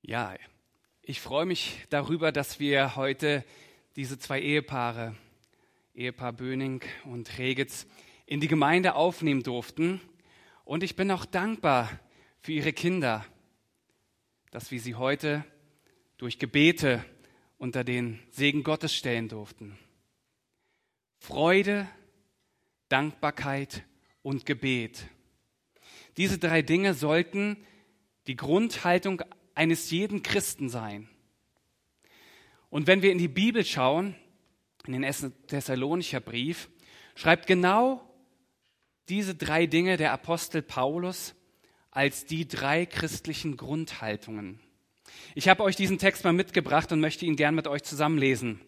Ja, ich freue mich darüber, dass wir heute diese zwei Ehepaare, Ehepaar Böning und Regitz, in die Gemeinde aufnehmen durften. Und ich bin auch dankbar für ihre Kinder, dass wir sie heute durch Gebete unter den Segen Gottes stellen durften. Freude, Dankbarkeit und Gebet. Diese drei Dinge sollten die Grundhaltung eines jeden Christen sein. Und wenn wir in die Bibel schauen, in den 1. Thessalonicher Brief, schreibt genau diese drei Dinge der Apostel Paulus als die drei christlichen Grundhaltungen. Ich habe euch diesen Text mal mitgebracht und möchte ihn gern mit euch zusammenlesen.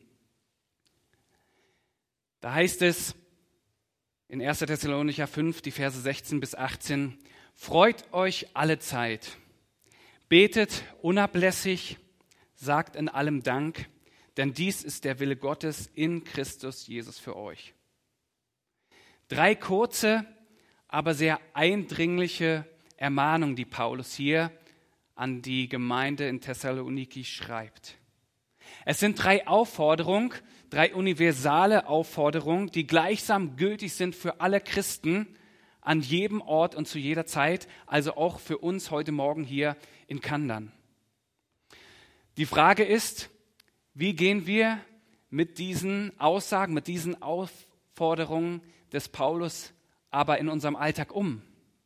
Da heißt es in 1. Thessalonicher 5, die Verse 16 bis 18, freut euch alle Zeit. Betet unablässig, sagt in allem Dank, denn dies ist der Wille Gottes in Christus Jesus für euch. Drei kurze, aber sehr eindringliche Ermahnungen, die Paulus hier an die Gemeinde in Thessaloniki schreibt. Es sind drei Aufforderungen, drei universale Aufforderungen, die gleichsam gültig sind für alle Christen an jedem Ort und zu jeder Zeit, also auch für uns heute Morgen hier in Kandern. Die Frage ist, wie gehen wir mit diesen Aussagen, mit diesen Aufforderungen des Paulus aber in unserem Alltag um?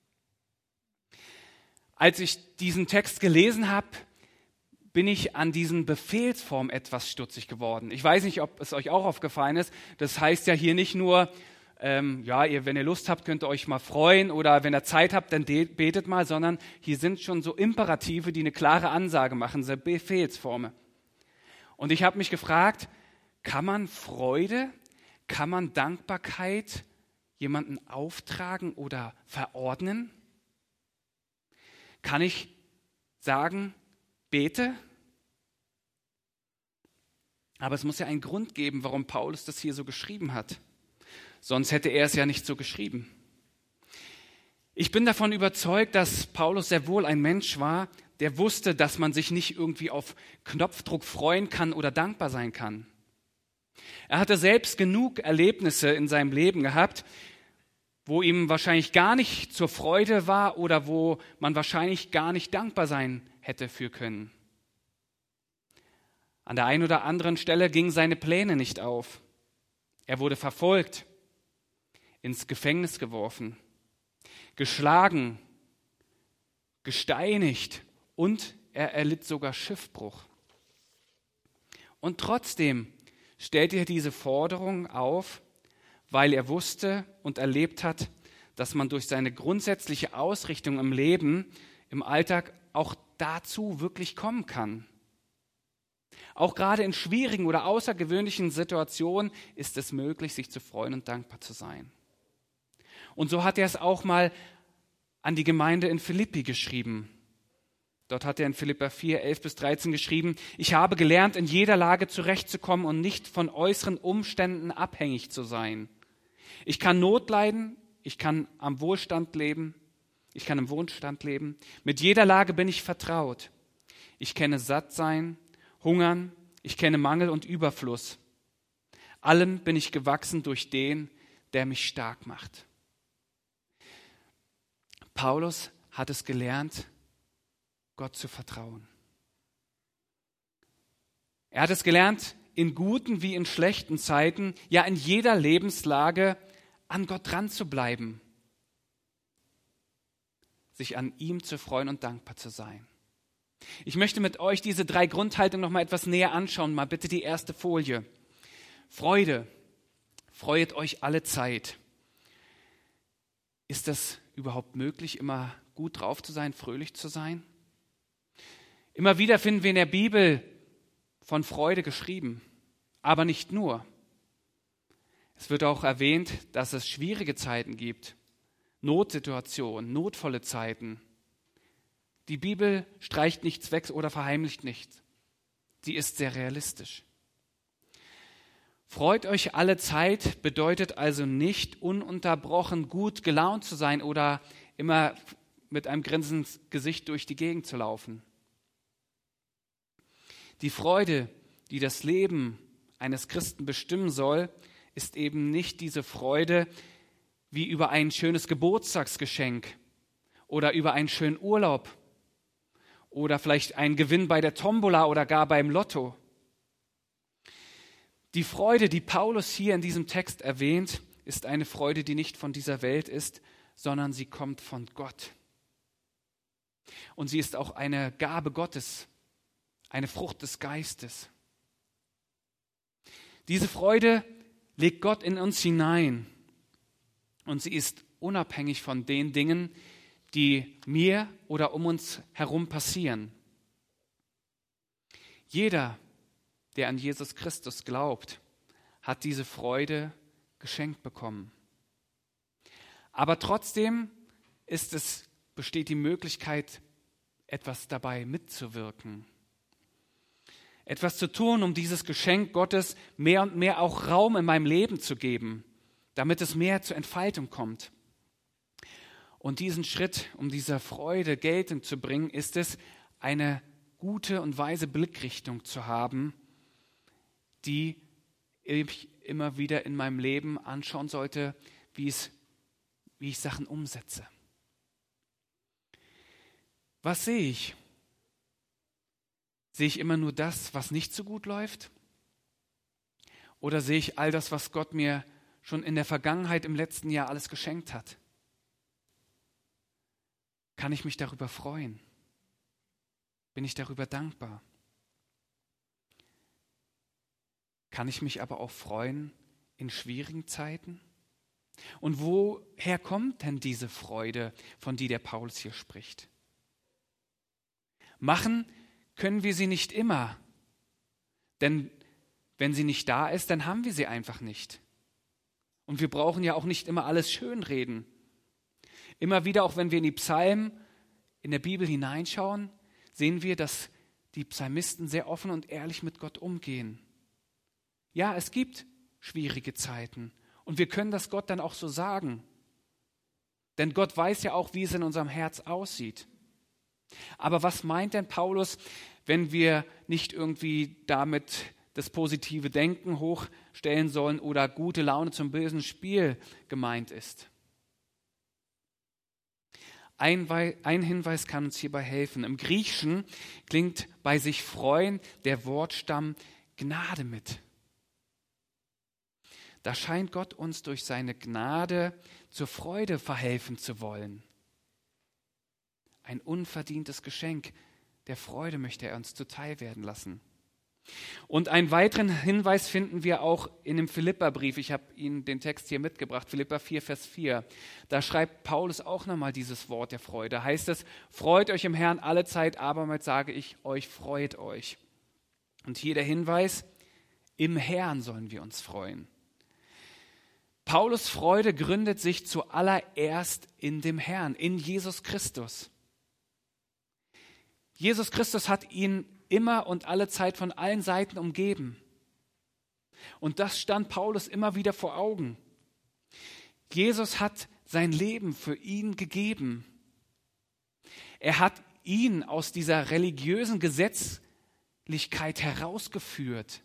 Als ich diesen Text gelesen habe, bin ich an diesen Befehlsform etwas stutzig geworden. Ich weiß nicht, ob es euch auch aufgefallen ist. Das heißt ja hier nicht nur, wenn ihr Lust habt, könnt ihr euch mal freuen oder wenn ihr Zeit habt, dann betet mal, sondern hier sind schon so Imperative, die eine klare Ansage machen, so Befehlsformen. Und ich habe mich gefragt, kann man Freude, kann man Dankbarkeit jemanden auftragen oder verordnen? Kann ich sagen, bete? Aber es muss ja einen Grund geben, warum Paulus das hier so geschrieben hat. Sonst hätte er es ja nicht so geschrieben. Ich bin davon überzeugt, dass Paulus sehr wohl ein Mensch war, der wusste, dass man sich nicht irgendwie auf Knopfdruck freuen kann oder dankbar sein kann. Er hatte selbst genug Erlebnisse in seinem Leben gehabt, wo ihm wahrscheinlich gar nicht zur Freude war oder wo man wahrscheinlich gar nicht dankbar sein hätte für können. An der einen oder anderen Stelle gingen seine Pläne nicht auf. Er wurde verfolgt, ins Gefängnis geworfen, geschlagen, gesteinigt und er erlitt sogar Schiffbruch. Und trotzdem stellte er diese Forderung auf, weil er wusste und erlebt hat, dass man durch seine grundsätzliche Ausrichtung im Leben, im Alltag auch dazu wirklich kommen kann. Auch gerade in schwierigen oder außergewöhnlichen Situationen ist es möglich, sich zu freuen und dankbar zu sein. Und so hat er es auch mal an die Gemeinde in Philippi geschrieben. Dort hat er in Philipper 4, 11 bis 13 geschrieben, ich habe gelernt, in jeder Lage zurechtzukommen und nicht von äußeren Umständen abhängig zu sein. Ich kann Not leiden, ich kann im Wohlstand leben. Mit jeder Lage bin ich vertraut. Ich kenne Sattsein, Hungern, ich kenne Mangel und Überfluss. Allem bin ich gewachsen durch den, der mich stark macht. Paulus hat es gelernt, Gott zu vertrauen. Er hat es gelernt, in guten wie in schlechten Zeiten, ja in jeder Lebenslage an Gott dran zu bleiben, sich an ihm zu freuen und dankbar zu sein. Ich möchte mit euch diese drei Grundhaltungen noch mal etwas näher anschauen. Mal bitte die erste Folie. Freude. Freuet euch alle Zeit. Ist das überhaupt möglich, immer gut drauf zu sein, fröhlich zu sein? Immer wieder finden wir in der Bibel von Freude geschrieben, aber nicht nur. Es wird auch erwähnt, dass es schwierige Zeiten gibt, Notsituationen, notvolle Zeiten. Die Bibel streicht nichts weg oder verheimlicht nichts. Sie ist sehr realistisch. Freut euch alle Zeit bedeutet also nicht ununterbrochen gut gelaunt zu sein oder immer mit einem grinsenden Gesicht durch die Gegend zu laufen. Die Freude, die das Leben eines Christen bestimmen soll, ist eben nicht diese Freude wie über ein schönes Geburtstagsgeschenk oder über einen schönen Urlaub oder vielleicht einen Gewinn bei der Tombola oder gar beim Lotto. Die Freude, die Paulus hier in diesem Text erwähnt, ist eine Freude, die nicht von dieser Welt ist, sondern sie kommt von Gott. Und sie ist auch eine Gabe Gottes, eine Frucht des Geistes. Diese Freude legt Gott in uns hinein und sie ist unabhängig von den Dingen, die mir oder um uns herum passieren. Jeder, der an Jesus Christus glaubt, hat diese Freude geschenkt bekommen. Aber trotzdem besteht die Möglichkeit, etwas dabei mitzuwirken. Etwas zu tun, um dieses Geschenk Gottes mehr und mehr auch Raum in meinem Leben zu geben, damit es mehr zur Entfaltung kommt. Und diesen Schritt, um dieser Freude Geltung zu bringen, ist es, eine gute und weise Blickrichtung zu haben, die ich immer wieder in meinem Leben anschauen sollte, wie ich Sachen umsetze. Was sehe ich? Sehe ich immer nur das, was nicht so gut läuft? Oder sehe ich all das, was Gott mir schon in der Vergangenheit im letzten Jahr alles geschenkt hat? Kann ich mich darüber freuen? Bin ich darüber dankbar? Kann ich mich aber auch freuen in schwierigen Zeiten? Und woher kommt denn diese Freude, von der Paulus hier spricht? Machen können wir sie nicht immer, denn wenn sie nicht da ist, dann haben wir sie einfach nicht. Und wir brauchen ja auch nicht immer alles schönreden. Immer wieder, auch wenn wir in die Psalmen in der Bibel hineinschauen, sehen wir, dass die Psalmisten sehr offen und ehrlich mit Gott umgehen. Ja, es gibt schwierige Zeiten und wir können das Gott dann auch so sagen. Denn Gott weiß ja auch, wie es in unserem Herz aussieht. Aber was meint denn Paulus, wenn wir nicht irgendwie damit das positive Denken hochstellen sollen oder gute Laune zum bösen Spiel gemeint ist? Ein Hinweis kann uns hierbei helfen. Im Griechischen klingt bei sich freuen der Wortstamm Gnade mit. Da scheint Gott uns durch seine Gnade zur Freude verhelfen zu wollen. Ein unverdientes Geschenk der Freude möchte er uns zuteil werden lassen. Und einen weiteren Hinweis finden wir auch in dem Philipperbrief. Ich habe Ihnen den Text hier mitgebracht, Philipper 4, Vers 4. Da schreibt Paulus auch nochmal dieses Wort der Freude. Da heißt es, freut euch im Herrn alle Zeit, abermals sage ich euch, freut euch. Und hier der Hinweis, im Herrn sollen wir uns freuen. Paulus' Freude gründet sich zuallererst in dem Herrn, in Jesus Christus. Jesus Christus hat ihn immer und alle Zeit von allen Seiten umgeben. Und das stand Paulus immer wieder vor Augen. Jesus hat sein Leben für ihn gegeben. Er hat ihn aus dieser religiösen Gesetzlichkeit herausgeführt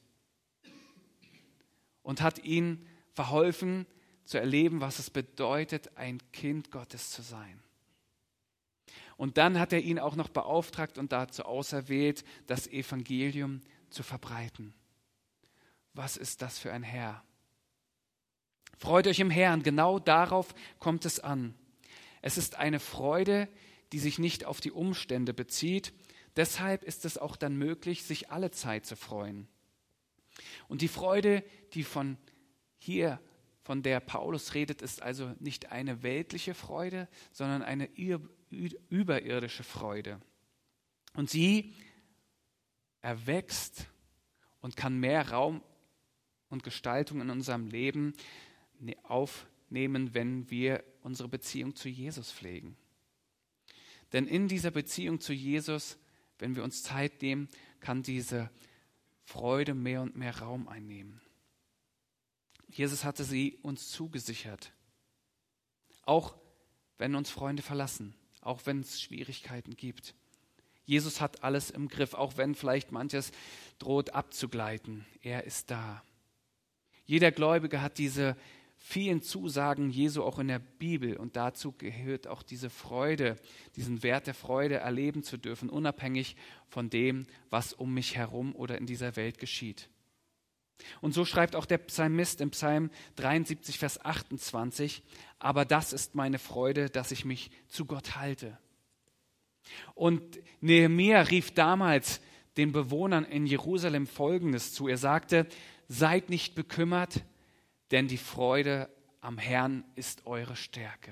und hat ihn verholfen zu erleben, was es bedeutet, ein Kind Gottes zu sein. Und dann hat er ihn auch noch beauftragt und dazu auserwählt, das Evangelium zu verbreiten. Was ist das für ein Herr? Freut euch im Herrn, genau darauf kommt es an. Es ist eine Freude, die sich nicht auf die Umstände bezieht. Deshalb ist es auch dann möglich, sich alle Zeit zu freuen. Und die Freude, die von der Paulus redet, ist also nicht eine weltliche Freude, sondern eine überirdische Freude. Und sie erwächst und kann mehr Raum und Gestaltung in unserem Leben aufnehmen, wenn wir unsere Beziehung zu Jesus pflegen. Denn in dieser Beziehung zu Jesus, wenn wir uns Zeit nehmen, kann diese Freude mehr und mehr Raum einnehmen. Jesus hatte sie uns zugesichert. Auch wenn uns Freunde verlassen, auch wenn es Schwierigkeiten gibt. Jesus hat alles im Griff, auch wenn vielleicht manches droht abzugleiten. Er ist da. Jeder Gläubige hat diese vielen Zusagen Jesu auch in der Bibel und dazu gehört auch diese Freude, diesen Wert der Freude erleben zu dürfen, unabhängig von dem, was um mich herum oder in dieser Welt geschieht. Und so schreibt auch der Psalmist im Psalm 73, Vers 28, aber das ist meine Freude, dass ich mich zu Gott halte. Und Nehemia rief damals den Bewohnern in Jerusalem Folgendes zu. Er sagte, seid nicht bekümmert, denn die Freude am Herrn ist eure Stärke.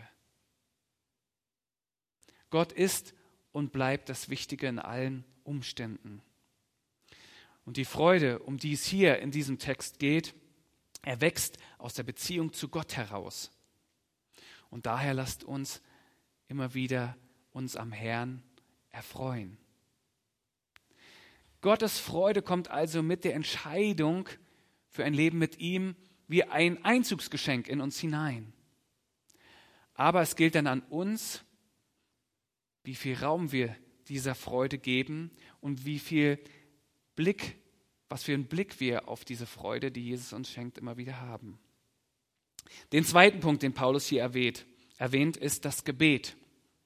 Gott ist und bleibt das Wichtige in allen Umständen. Und die Freude, um die es hier in diesem Text geht, erwächst aus der Beziehung zu Gott heraus. Und daher lasst uns immer wieder uns am Herrn erfreuen. Gottes Freude kommt also mit der Entscheidung für ein Leben mit ihm wie ein Einzugsgeschenk in uns hinein. Aber es gilt dann an uns, wie viel Raum wir dieser Freude geben und was für einen Blick wir auf diese Freude, die Jesus uns schenkt, immer wieder haben. Den zweiten Punkt, den Paulus hier erwähnt, ist das Gebet.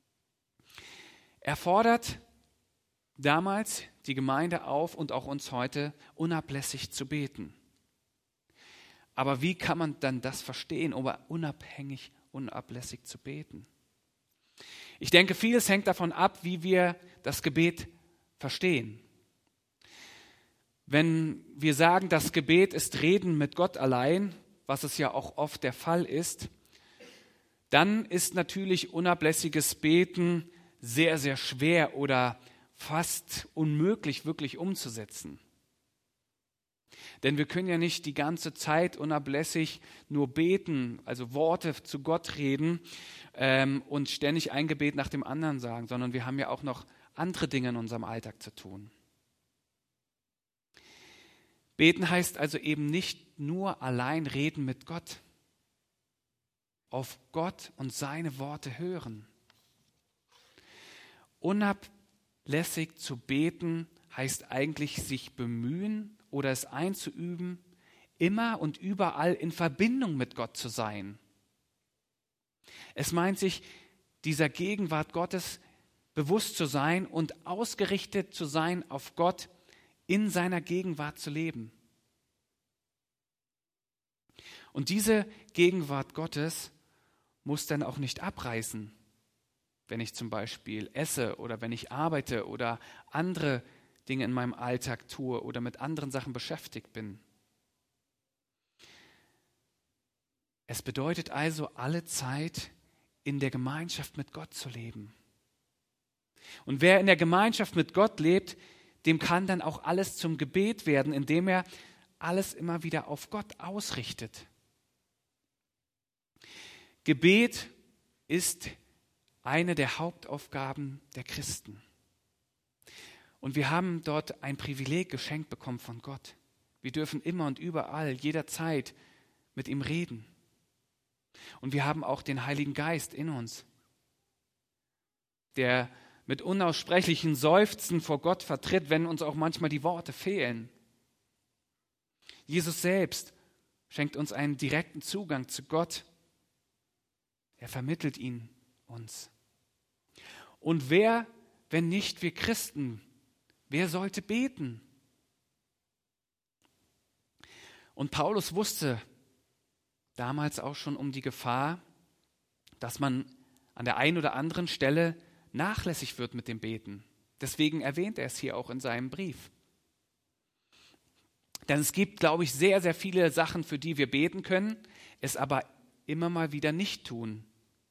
Er fordert damals die Gemeinde auf und auch uns heute, unablässig zu beten. Aber wie kann man dann das verstehen, um unablässig zu beten? Ich denke, vieles hängt davon ab, wie wir das Gebet verstehen. Wenn wir sagen, das Gebet ist Reden mit Gott allein, was es ja auch oft der Fall ist, dann ist natürlich unablässiges Beten sehr, sehr schwer oder fast unmöglich wirklich umzusetzen. Denn wir können ja nicht die ganze Zeit unablässig nur beten, also Worte zu Gott reden und ständig ein Gebet nach dem anderen sagen, sondern wir haben ja auch noch andere Dinge in unserem Alltag zu tun. Beten heißt also eben nicht nur allein reden mit Gott, auf Gott und seine Worte hören. Unablässig zu beten heißt eigentlich sich bemühen oder es einzuüben, immer und überall in Verbindung mit Gott zu sein. Es meint sich, dieser Gegenwart Gottes bewusst zu sein und ausgerichtet zu sein auf Gott, in seiner Gegenwart zu leben. Und diese Gegenwart Gottes muss dann auch nicht abreißen, wenn ich zum Beispiel esse oder wenn ich arbeite oder andere Dinge in meinem Alltag tue oder mit anderen Sachen beschäftigt bin. Es bedeutet also, alle Zeit in der Gemeinschaft mit Gott zu leben. Und wer in der Gemeinschaft mit Gott lebt, dem kann dann auch alles zum Gebet werden, indem er alles immer wieder auf Gott ausrichtet. Gebet ist eine der Hauptaufgaben der Christen. Und wir haben dort ein Privileg geschenkt bekommen von Gott. Wir dürfen immer und überall, jederzeit mit ihm reden. Und wir haben auch den Heiligen Geist in uns, der mit unaussprechlichen Seufzen vor Gott vertritt, wenn uns auch manchmal die Worte fehlen. Jesus selbst schenkt uns einen direkten Zugang zu Gott. Er vermittelt ihn uns. Und wer, wenn nicht wir Christen, wer sollte beten? Und Paulus wusste damals auch schon um die Gefahr, dass man an der einen oder anderen Stelle nachlässig wird mit dem Beten. Deswegen erwähnt er es hier auch in seinem Brief. Denn es gibt, glaube ich, sehr, sehr viele Sachen, für die wir beten können, es aber immer mal wieder nicht tun.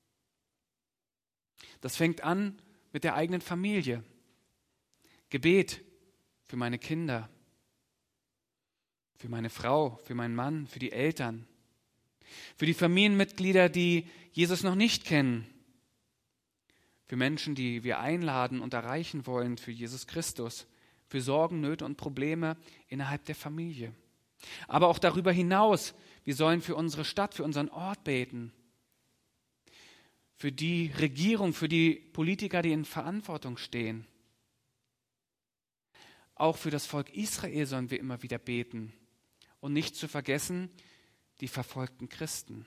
Das fängt an mit der eigenen Familie. Gebet für meine Kinder, für meine Frau, für meinen Mann, für die Eltern, für die Familienmitglieder, die Jesus noch nicht kennen, für Menschen, die wir einladen und erreichen wollen für Jesus Christus, für Sorgen, Nöte und Probleme innerhalb der Familie. Aber auch darüber hinaus, wir sollen für unsere Stadt, für unseren Ort beten, für die Regierung, für die Politiker, die in Verantwortung stehen. auch für das Volk Israel sollen wir immer wieder beten. Und nicht zu vergessen, die verfolgten Christen.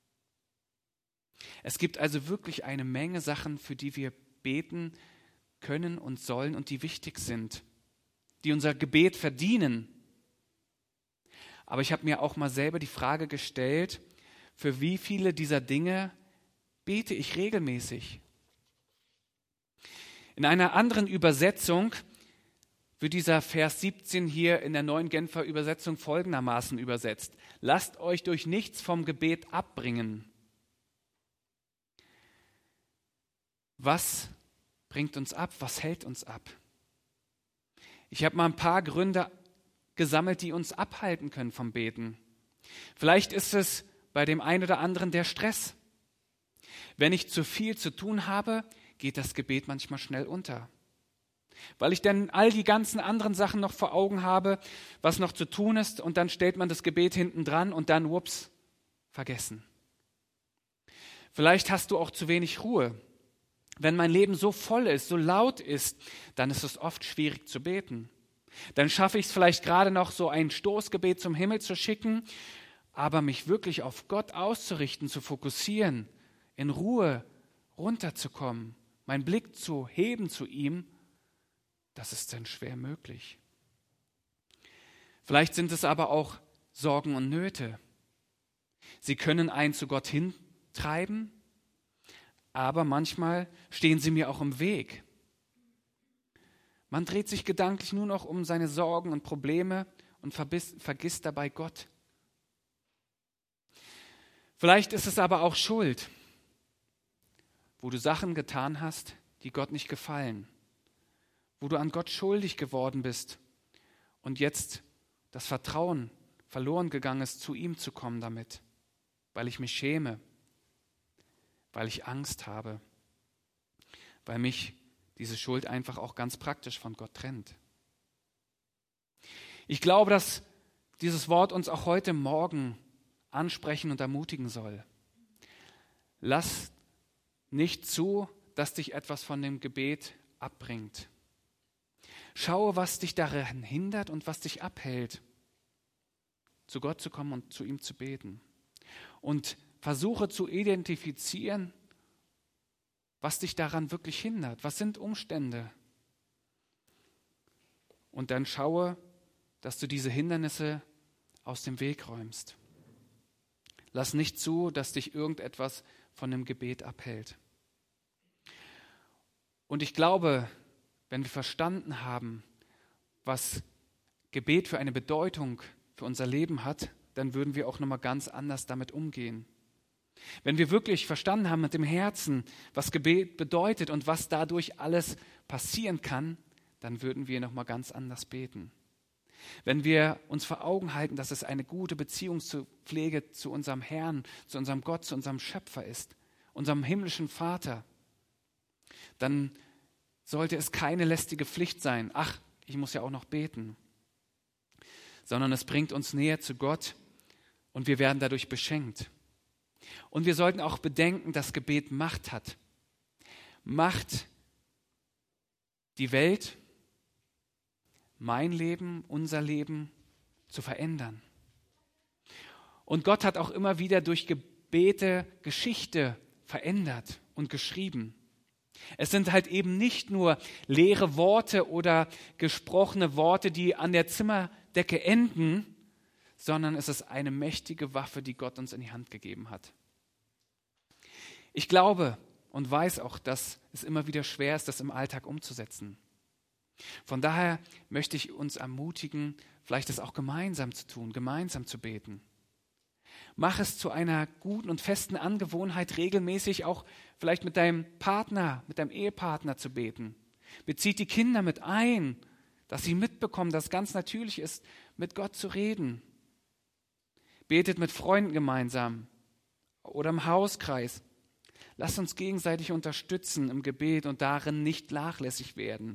Es gibt also wirklich eine Menge Sachen, für die wir beten können und sollen und die wichtig sind, die unser Gebet verdienen. Aber ich habe mir auch mal selber die Frage gestellt, für wie viele dieser Dinge bete ich regelmäßig? In einer anderen Übersetzung wird dieser Vers 17 hier in der Neuen Genfer Übersetzung folgendermaßen übersetzt: Lasst euch durch nichts vom Gebet abbringen. Was bringt uns ab? Was hält uns ab? Ich habe mal ein paar Gründe gesammelt, die uns abhalten können vom Beten. Vielleicht ist es bei dem einen oder anderen der Stress. Wenn ich zu viel zu tun habe, geht das Gebet manchmal schnell unter. Weil ich dann all die ganzen anderen Sachen noch vor Augen habe, was noch zu tun ist, und dann stellt man das Gebet hinten dran und dann, ups, vergessen. Vielleicht hast du auch zu wenig Ruhe. Wenn mein Leben so voll ist, so laut ist, dann ist es oft schwierig zu beten. Dann schaffe ich es vielleicht gerade noch, so ein Stoßgebet zum Himmel zu schicken, aber mich wirklich auf Gott auszurichten, zu fokussieren, in Ruhe runterzukommen, meinen Blick zu heben zu ihm, das ist dann schwer möglich. Vielleicht sind es aber auch Sorgen und Nöte. Sie können einen zu Gott hintreiben, aber manchmal stehen sie mir auch im Weg. Man dreht sich gedanklich nur noch um seine Sorgen und Probleme und vergisst dabei Gott. Vielleicht ist es aber auch Schuld, wo du Sachen getan hast, die Gott nicht gefallen, wo du an Gott schuldig geworden bist und jetzt das Vertrauen verloren gegangen ist, zu ihm zu kommen damit, weil ich mich schäme, weil ich Angst habe, weil mich diese Schuld einfach auch ganz praktisch von Gott trennt. Ich glaube, dass dieses Wort uns auch heute Morgen ansprechen und ermutigen soll. Lass nicht zu, dass dich etwas von dem Gebet abbringt. Schaue, was dich daran hindert und was dich abhält, zu Gott zu kommen und zu ihm zu beten. Und versuche zu identifizieren, was dich daran wirklich hindert. Was sind Umstände? Und dann schaue, dass du diese Hindernisse aus dem Weg räumst. Lass nicht zu, dass dich irgendetwas von dem Gebet abhält. Und ich glaube, wenn wir verstanden haben, was Gebet für eine Bedeutung für unser Leben hat, dann würden wir auch nochmal ganz anders damit umgehen. Wenn wir wirklich verstanden haben mit dem Herzen, was Gebet bedeutet und was dadurch alles passieren kann, dann würden wir nochmal ganz anders beten. Wenn wir uns vor Augen halten, dass es eine gute Beziehungspflege zu unserem Herrn, zu unserem Gott, zu unserem Schöpfer ist, unserem himmlischen Vater, dann sollte es keine lästige Pflicht sein, ach, ich muss ja auch noch beten, sondern es bringt uns näher zu Gott und wir werden dadurch beschenkt. Und wir sollten auch bedenken, dass Gebet Macht hat. Macht, die Welt, mein Leben, unser Leben zu verändern. Und Gott hat auch immer wieder durch Gebete Geschichte verändert und geschrieben. Es sind halt eben nicht nur leere Worte oder gesprochene Worte, die an der Zimmerdecke enden, sondern es ist eine mächtige Waffe, die Gott uns in die Hand gegeben hat. Ich glaube und weiß auch, dass es immer wieder schwer ist, das im Alltag umzusetzen. Von daher möchte ich uns ermutigen, vielleicht das auch gemeinsam zu tun, gemeinsam zu beten. Mach es zu einer guten und festen Angewohnheit, regelmäßig auch vielleicht mit deinem Partner, mit deinem Ehepartner zu beten. Bezieht die Kinder mit ein, dass sie mitbekommen, dass es ganz natürlich ist, mit Gott zu reden. Betet mit Freunden gemeinsam oder im Hauskreis. Lasst uns gegenseitig unterstützen im Gebet und darin nicht nachlässig werden.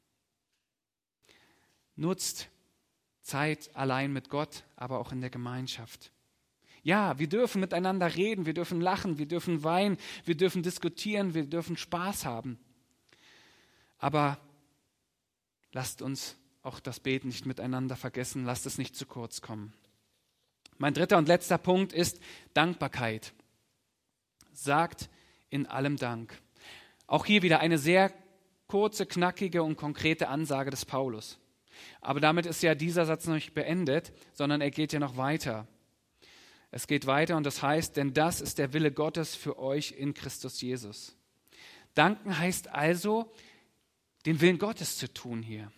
Nutzt Zeit allein mit Gott, aber auch in der Gemeinschaft. Ja, wir dürfen miteinander reden, wir dürfen lachen, wir dürfen weinen, wir dürfen diskutieren, wir dürfen Spaß haben. Aber lasst uns auch das Beten nicht miteinander vergessen. Lasst es nicht zu kurz kommen. Mein dritter und letzter Punkt ist Dankbarkeit. Sagt in allem Dank. Auch hier wieder eine sehr kurze, knackige und konkrete Ansage des Paulus. Aber damit ist ja dieser Satz noch nicht beendet, sondern er geht ja noch weiter. Es geht weiter und das heißt, denn das ist der Wille Gottes für euch in Christus Jesus. Danken heißt also, den Willen Gottes zu tun hier.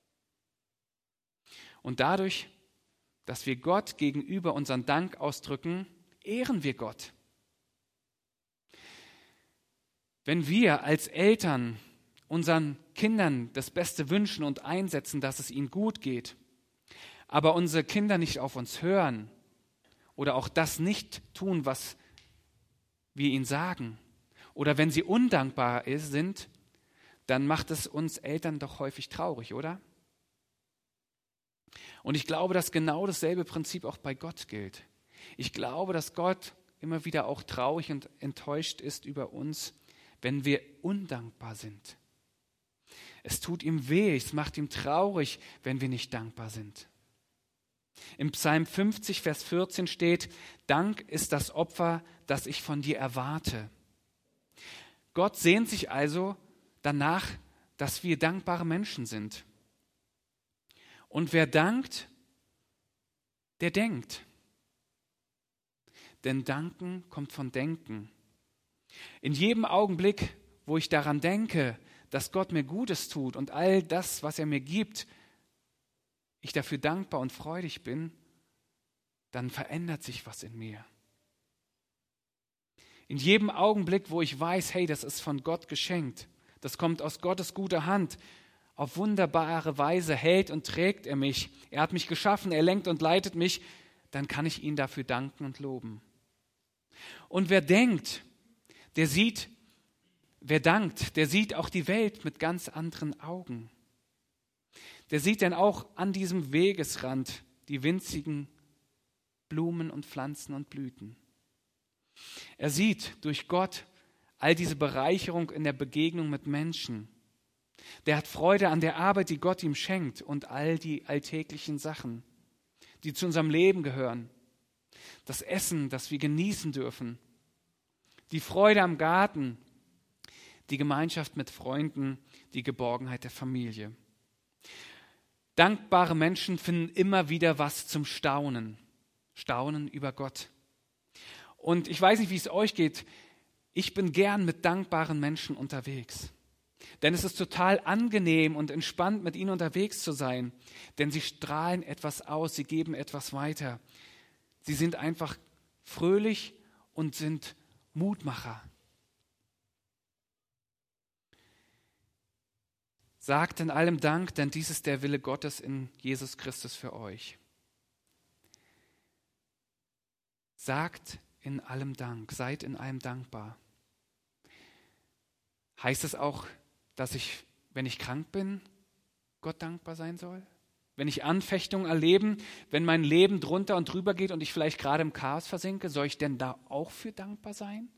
Und dadurch, dass wir Gott gegenüber unseren Dank ausdrücken, ehren wir Gott. Wenn wir als Eltern unseren Kindern das Beste wünschen und einsetzen, dass es ihnen gut geht, aber unsere Kinder nicht auf uns hören oder auch das nicht tun, was wir ihnen sagen, oder wenn sie undankbar sind, dann macht es uns Eltern doch häufig traurig, oder? Und ich glaube, dass genau dasselbe Prinzip auch bei Gott gilt. Ich glaube, dass Gott immer wieder auch traurig und enttäuscht ist über uns, wenn wir undankbar sind. Es tut ihm weh, es macht ihm traurig, wenn wir nicht dankbar sind. Im Psalm 50, Vers 14 steht, Dank ist das Opfer, das ich von dir erwarte. Gott sehnt sich also danach, dass wir dankbare Menschen sind. Und wer dankt, der denkt. Denn Danken kommt von Denken. In jedem Augenblick, wo ich daran denke, dass Gott mir Gutes tut und all das, was er mir gibt, ich dafür dankbar und freudig bin, dann verändert sich was in mir. In jedem Augenblick, wo ich weiß, hey, das ist von Gott geschenkt, das kommt aus Gottes guter Hand, auf wunderbare Weise hält und trägt er mich, er hat mich geschaffen, er lenkt und leitet mich, dann kann ich ihn dafür danken und loben. Und wer denkt, wer dankt, der sieht auch die Welt mit ganz anderen Augen. Der sieht dann auch an diesem Wegesrand die winzigen Blumen und Pflanzen und Blüten. Er sieht durch Gott all diese Bereicherung in der Begegnung mit Menschen. Der hat Freude an der Arbeit, die Gott ihm schenkt und all die alltäglichen Sachen, die zu unserem Leben gehören. Das Essen, das wir genießen dürfen. Die Freude am Garten, die Gemeinschaft mit Freunden, die Geborgenheit der Familie. Dankbare Menschen finden immer wieder was zum Staunen. Staunen über Gott. Und ich weiß nicht, wie es euch geht. Ich bin gern mit dankbaren Menschen unterwegs. Denn es ist total angenehm und entspannt, mit ihnen unterwegs zu sein. Denn sie strahlen etwas aus, sie geben etwas weiter. Sie sind einfach fröhlich und sind Mutmacher. Sagt in allem Dank, denn dies ist der Wille Gottes in Jesus Christus für euch. Sagt in allem Dank, seid in allem dankbar. Heißt es auch, dass ich, wenn ich krank bin, Gott dankbar sein soll? Wenn ich Anfechtungen erlebe, wenn mein Leben drunter und drüber geht und ich vielleicht gerade im Chaos versinke, soll ich denn da auch für dankbar sein?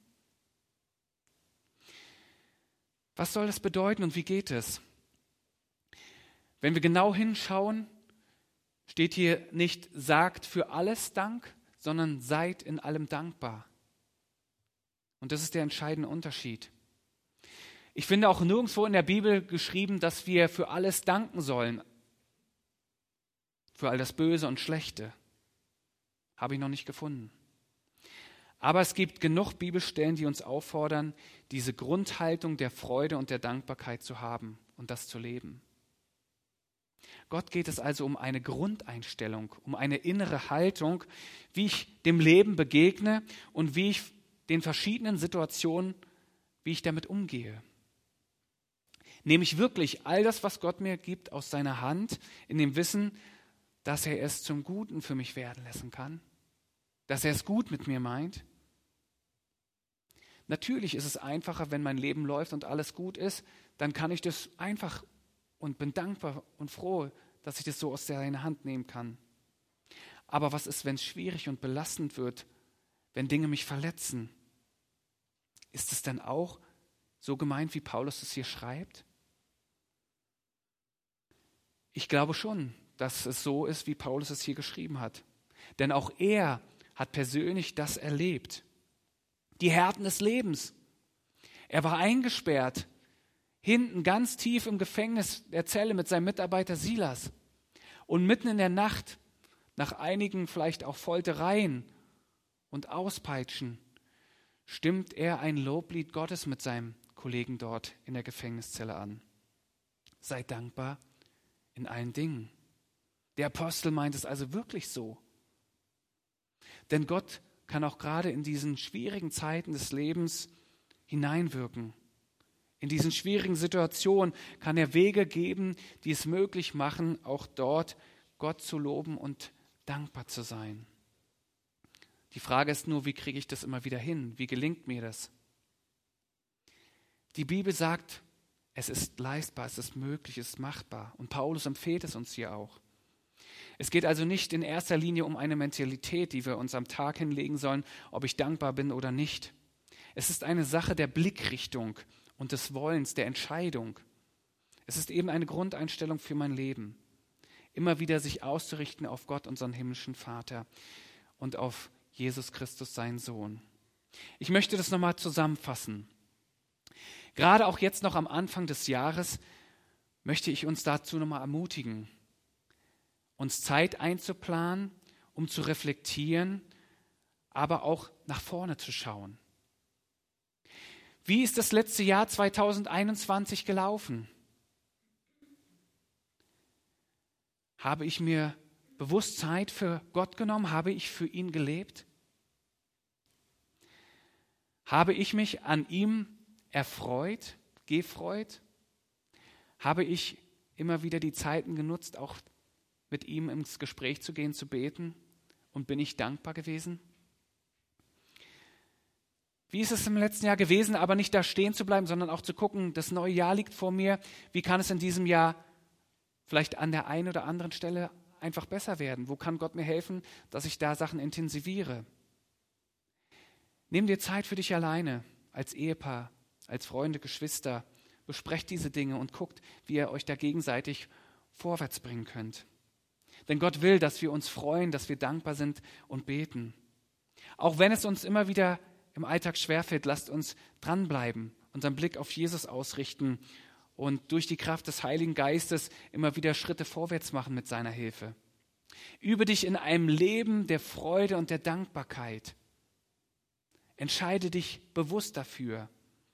Was soll das bedeuten und wie geht es? Wenn wir genau hinschauen, steht hier nicht, sagt für alles Dank, sondern seid in allem dankbar. Und das ist der entscheidende Unterschied. Ich finde auch nirgendwo in der Bibel geschrieben, dass wir für alles danken sollen. Für all das Böse und Schlechte. Habe ich noch nicht gefunden. Aber es gibt genug Bibelstellen, die uns auffordern, diese Grundhaltung der Freude und der Dankbarkeit zu haben und das zu leben. Gott geht es also um eine Grundeinstellung, um eine innere Haltung, wie ich dem Leben begegne und wie ich den verschiedenen Situationen, wie ich damit umgehe. Nehme ich wirklich all das, was Gott mir gibt, aus seiner Hand, in dem Wissen, dass er es zum Guten für mich werden lassen kann, dass er es gut mit mir meint? Natürlich ist es einfacher, wenn mein Leben läuft und alles gut ist, dann kann ich das einfach und bin dankbar und froh, dass ich das so aus seiner Hand nehmen kann. Aber was ist, wenn es schwierig und belastend wird, wenn Dinge mich verletzen? Ist es denn auch so gemeint, wie Paulus es hier schreibt? Ich glaube schon, dass es so ist, wie Paulus es hier geschrieben hat. Denn auch er hat persönlich das erlebt. Die Härten des Lebens. Er war eingesperrt, hinten ganz tief im Gefängnis der Zelle mit seinem Mitarbeiter Silas. Und mitten in der Nacht, nach einigen vielleicht auch Foltereien und Auspeitschen, stimmt er ein Loblied Gottes mit seinem Kollegen dort in der Gefängniszelle an. Sei dankbar in allen Dingen. Der Apostel meint es also wirklich so. Denn Gott kann auch gerade in diesen schwierigen Zeiten des Lebens hineinwirken. In diesen schwierigen Situationen kann er Wege geben, die es möglich machen, auch dort Gott zu loben und dankbar zu sein. Die Frage ist nur, wie kriege ich das immer wieder hin? Wie gelingt mir das? Die Bibel sagt, es ist leistbar, es ist möglich, es ist machbar. Und Paulus empfiehlt es uns hier auch. Es geht also nicht in erster Linie um eine Mentalität, die wir uns am Tag hinlegen sollen, ob ich dankbar bin oder nicht. Es ist eine Sache der Blickrichtung und des Wollens, der Entscheidung. Es ist eben eine Grundeinstellung für mein Leben. Immer wieder sich auszurichten auf Gott, unseren himmlischen Vater, und auf Jesus Christus, seinen Sohn. Ich möchte das nochmal zusammenfassen. Gerade auch jetzt noch am Anfang des Jahres möchte ich uns dazu nochmal ermutigen, uns Zeit einzuplanen, um zu reflektieren, aber auch nach vorne zu schauen. Wie ist das letzte Jahr 2021 gelaufen? Habe ich mir bewusst Zeit für Gott genommen? Habe ich für ihn gelebt? Habe ich mich an ihm erfreut, gefreut? Habe ich immer wieder die Zeiten genutzt, auch mit ihm ins Gespräch zu gehen, zu beten? Und bin ich dankbar gewesen? Wie ist es im letzten Jahr gewesen, aber nicht da stehen zu bleiben, sondern auch zu gucken, das neue Jahr liegt vor mir. Wie kann es in diesem Jahr vielleicht an der einen oder anderen Stelle einfach besser werden? Wo kann Gott mir helfen, dass ich da Sachen intensiviere? Nimm dir Zeit für dich alleine, als Ehepaar, als Freunde, Geschwister. Besprecht diese Dinge und guckt, wie ihr euch da gegenseitig vorwärts bringen könnt. Denn Gott will, dass wir uns freuen, dass wir dankbar sind und beten. Auch wenn es uns immer wieder im Alltag schwerfällt, lasst uns dranbleiben, unseren Blick auf Jesus ausrichten und durch die Kraft des Heiligen Geistes immer wieder Schritte vorwärts machen mit seiner Hilfe. Übe dich in einem Leben der Freude und der Dankbarkeit. Entscheide dich bewusst dafür.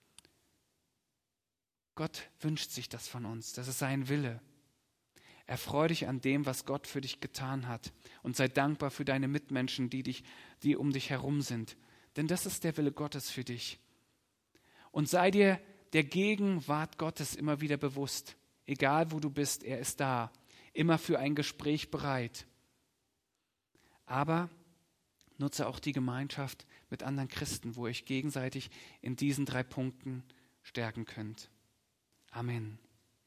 Gott wünscht sich das von uns, das ist sein Wille. Erfreue dich an dem, was Gott für dich getan hat und sei dankbar für deine Mitmenschen, die um dich herum sind. Denn das ist der Wille Gottes für dich. Und sei dir der Gegenwart Gottes immer wieder bewusst. Egal wo du bist, er ist da. Immer für ein Gespräch bereit. Aber nutze auch die Gemeinschaft mit anderen Christen, wo ihr euch gegenseitig in diesen 3 Punkten stärken könnt. Amen.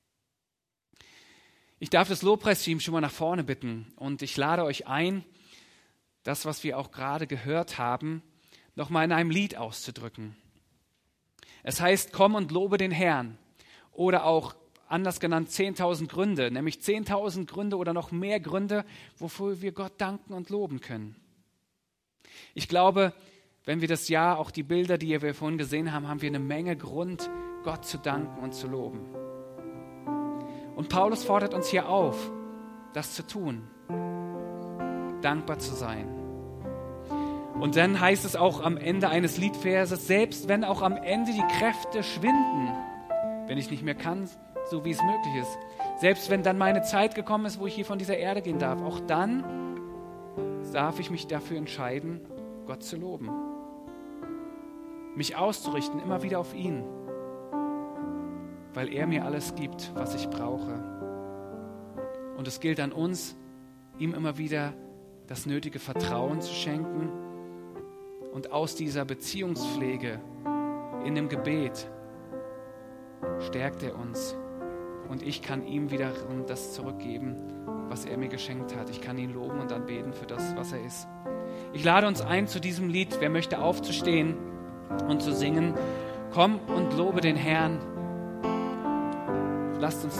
Ich darf das Lobpreisteam schon mal nach vorne bitten und ich lade euch ein, das, was wir auch gerade gehört haben, nochmal in einem Lied auszudrücken. Es heißt, komm und lobe den Herrn oder auch anders genannt 10.000 Gründe, nämlich 10.000 Gründe oder noch mehr Gründe, wofür wir Gott danken und loben können. Ich glaube, wenn wir das Jahr, auch die Bilder, die wir vorhin gesehen haben, haben wir eine Menge Grund, Gott zu danken und zu loben. Und Paulus fordert uns hier auf, das zu tun, dankbar zu sein. Und dann heißt es auch am Ende eines Liedverses, selbst wenn auch am Ende die Kräfte schwinden, wenn ich nicht mehr kann, so wie es möglich ist, selbst wenn dann meine Zeit gekommen ist, wo ich hier von dieser Erde gehen darf, auch dann darf ich mich dafür entscheiden, Gott zu loben. Mich auszurichten, immer wieder auf ihn, weil er mir alles gibt, was ich brauche. Und es gilt an uns, ihm immer wieder das nötige Vertrauen zu schenken und aus dieser Beziehungspflege in dem Gebet stärkt er uns und ich kann ihm wiederum das zurückgeben, was er mir geschenkt hat. Ich kann ihn loben und anbeten für das, was er ist. Ich lade uns ein zu diesem Lied, wer möchte aufzustehen und zu singen, komm und lobe den Herrn. Lasst uns